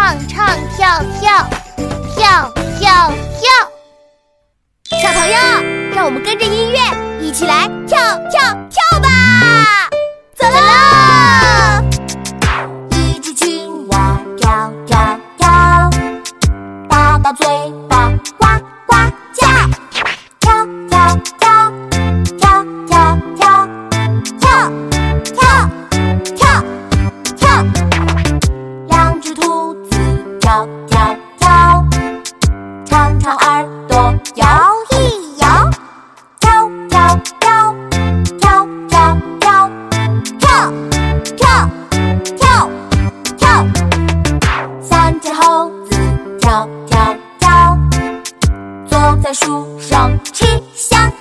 唱唱跳跳，跳跳跳。小朋友，让我们跟着音乐一起来跳跳跳吧！走喽！ 一只青蛙跳跳跳，大大嘴巴呱呱叫，跳跳跳，跳跳跳，跳跳跳跳。两只兔子跳跳跳，长长耳朵摇一摇，跳跳跳，跳跳跳，跳跳跳跳。三只猴子跳跳跳，坐在树上吃香